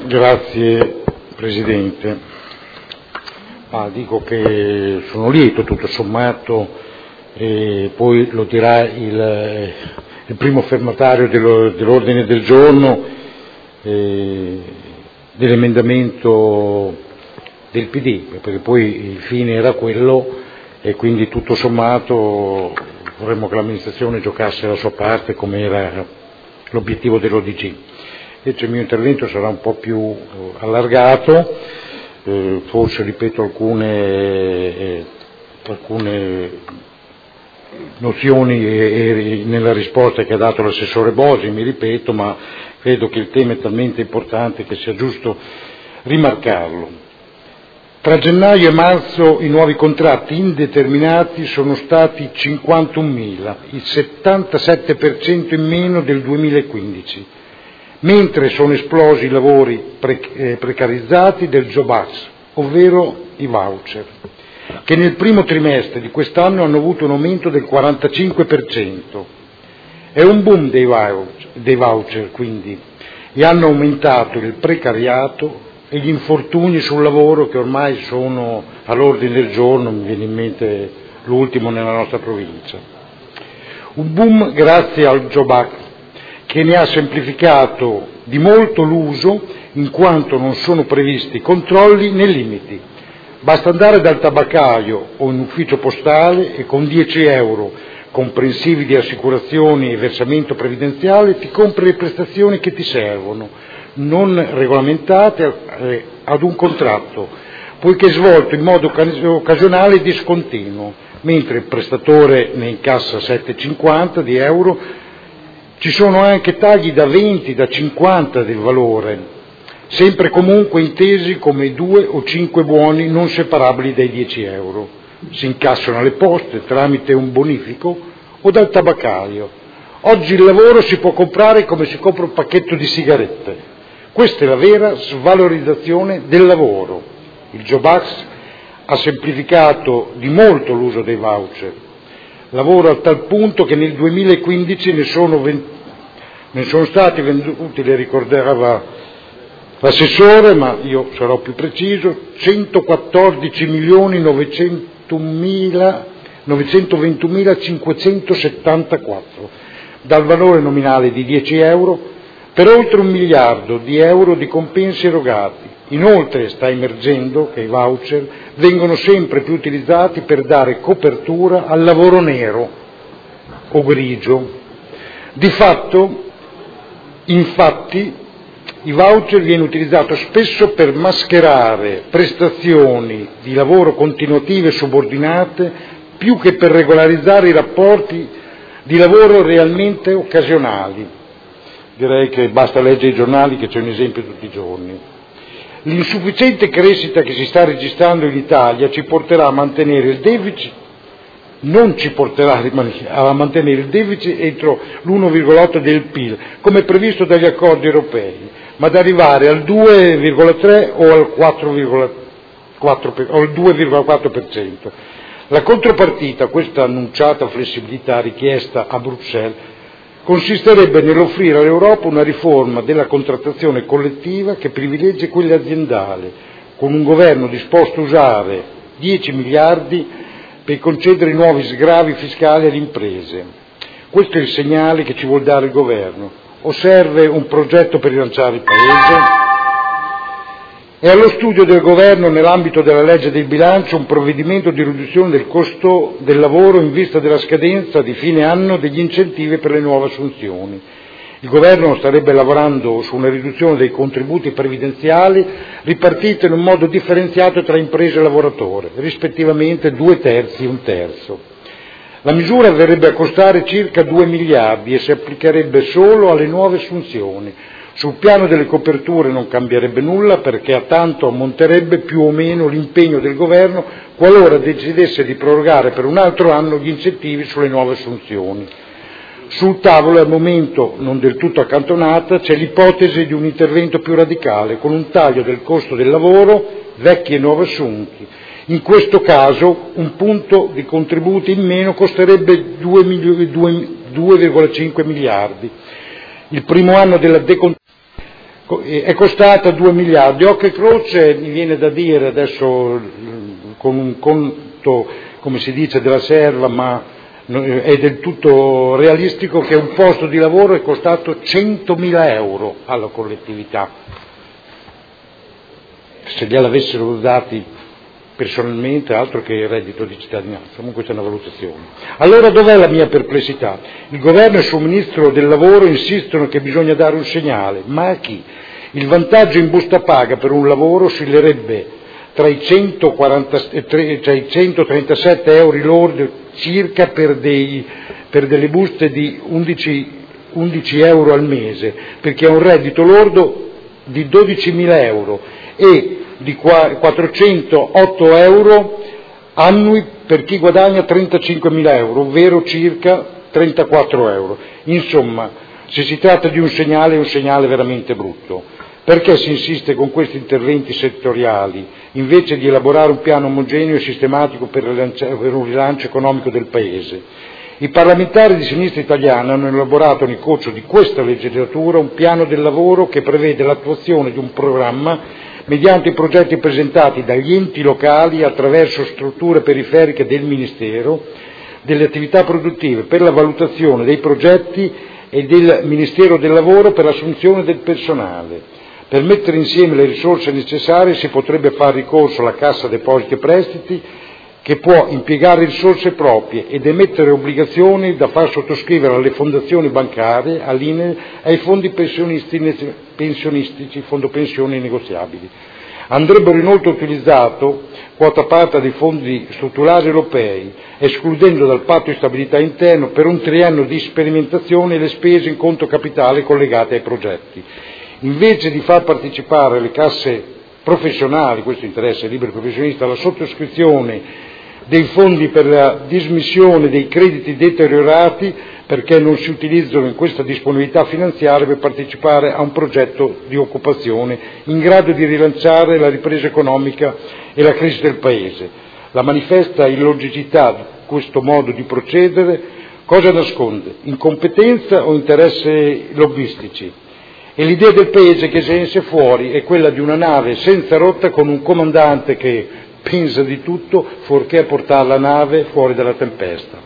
Grazie Presidente. Dico che sono lieto tutto sommato, e poi lo dirà il primo firmatario dell'ordine del giorno, dell'emendamento del PD, perché poi il fine era quello e quindi tutto sommato vorremmo che l'amministrazione giocasse la sua parte come era l'obiettivo dell'ODG. Invece il mio intervento sarà un po' più allargato, forse ripeto alcune nozioni nella risposta che ha dato l'assessore Bosi, mi ripeto, ma credo che il tema è talmente importante che sia giusto rimarcarlo. Tra gennaio e marzo i nuovi contratti indeterminati sono stati 51.000, il 77% in meno del 2015, mentre sono esplosi i lavori precarizzati del Job Act, ovvero i voucher, che nel primo trimestre di quest'anno hanno avuto un aumento del 45%. È un boom dei voucher quindi, e hanno aumentato il precariato e gli infortuni sul lavoro che ormai sono all'ordine del giorno, mi viene in mente l'ultimo nella nostra provincia. Un boom grazie al Job Act, che ne ha semplificato di molto l'uso in quanto non sono previsti controlli né limiti. Basta andare dal tabaccaio o in ufficio postale e con 10 euro, comprensivi di assicurazioni e versamento previdenziale, ti compri le prestazioni che ti servono, non regolamentate ad un contratto, poiché svolto in modo occasionale e discontinuo, mentre il prestatore ne incassa 7,50 di euro. Ci sono anche tagli da 20, da 50 del valore, sempre comunque intesi come 2 o 5 buoni non separabili dai 10 euro. Si incassano alle poste tramite un bonifico o dal tabaccaio. Oggi il lavoro si può comprare come si compra un pacchetto di sigarette. Questa è la vera svalorizzazione del lavoro. Il Job Act ha semplificato di molto l'uso dei voucher. Lavoro a tal punto che nel 2015 ne sono stati venduti, le ricordava l'assessore, ma io sarò più preciso, 114.921.574, dal valore nominale di 10 euro, per oltre 1 miliardo di euro di compensi erogati. Inoltre sta emergendo che i voucher vengono sempre più utilizzati per dare copertura al lavoro nero o grigio. Di fatto, infatti, i voucher viene utilizzato spesso per mascherare prestazioni di lavoro continuative e subordinate più che per regolarizzare i rapporti di lavoro realmente occasionali. Direi che basta leggere i giornali che c'è un esempio tutti i giorni. L'insufficiente crescita che si sta registrando in Italia ci porterà a mantenere il deficit, non ci porterà a mantenere il deficit entro l'1,8 del PIL, come previsto dagli accordi europei, ma ad arrivare al 2,3 o al 2,4%. La contropartita a questa annunciata flessibilità richiesta a Bruxelles consisterebbe nell'offrire all'Europa una riforma della contrattazione collettiva che privilegi quella aziendale, con un governo disposto a usare 10 miliardi per concedere nuovi sgravi fiscali alle imprese. Questo è il segnale che ci vuol dare il governo. O serve un progetto per rilanciare il Paese? È allo studio del governo, nell'ambito della legge del bilancio, un provvedimento di riduzione del costo del lavoro in vista della scadenza di fine anno degli incentivi per le nuove assunzioni. Il governo starebbe lavorando su una riduzione dei contributi previdenziali ripartiti in un modo differenziato tra imprese e lavoratore, rispettivamente 2/3 e 1/3. La misura verrebbe a costare circa 2 miliardi e si applicherebbe solo alle nuove assunzioni. Sul piano delle coperture non cambierebbe nulla, perché a tanto ammonterebbe più o meno l'impegno del governo qualora decidesse di prorogare per un altro anno gli incentivi sulle nuove assunzioni. Sul tavolo, al momento non del tutto accantonata, c'è l'ipotesi di un intervento più radicale, con un taglio del costo del lavoro, vecchi e nuovi assunti. In questo caso un punto di contributi in meno costerebbe 2,5 miliardi. Il primo anno della è costata 2 miliardi. Occhio e croce, mi viene da dire adesso con un conto, come si dice, della serva, ma è del tutto realistico, che un posto di lavoro è costato 100.000 euro alla collettività. Se gliel'avessero dati personalmente, altro che il reddito di cittadinanza, comunque c'è una valutazione. Allora dov'è la mia perplessità? Il governo e il suo ministro del lavoro insistono che bisogna dare un segnale, ma a chi? Il vantaggio in busta paga per un lavoro oscillerebbe tra i 137 euro lordi circa per delle buste di 11 euro al mese, perché ha un reddito lordo di 12.000 euro e di 408 euro annui per chi guadagna 35.000 euro, ovvero circa 34 euro. Insomma, se si tratta di un segnale, è un segnale veramente brutto. Perché si insiste con questi interventi settoriali, invece di elaborare un piano omogeneo e sistematico per un rilancio economico del Paese? I parlamentari di sinistra italiana hanno elaborato nel corso di questa legislatura un piano del lavoro che prevede l'attuazione di un programma mediante i progetti presentati dagli enti locali attraverso strutture periferiche del Ministero delle attività produttive per la valutazione dei progetti e del Ministero del Lavoro per l'assunzione del personale. Per mettere insieme le risorse necessarie si potrebbe fare ricorso alla Cassa Depositi e Prestiti, che può impiegare risorse proprie ed emettere obbligazioni da far sottoscrivere alle fondazioni bancarie, all'INE, ai fondi pensionistici, fondo pensioni negoziabili. Andrebbero inoltre utilizzato quota parte dei fondi strutturali europei, escludendo dal patto di stabilità interno per un triennio di sperimentazione le spese in conto capitale collegate ai progetti. Invece di far partecipare le casse professionali, questo interessa i liberi professionisti, alla sottoscrizione dei fondi per la dismissione dei crediti deteriorati, perché non si utilizzano in questa disponibilità finanziaria per partecipare a un progetto di occupazione in grado di rilanciare la ripresa economica e la crescita del Paese. La manifesta illogicità di questo modo di procedere cosa nasconde? Incompetenza o interessi lobbistici? E l'idea del Paese che se ne esce fuori è quella di una nave senza rotta con un comandante che pensa di tutto fuorché portare la nave fuori dalla tempesta.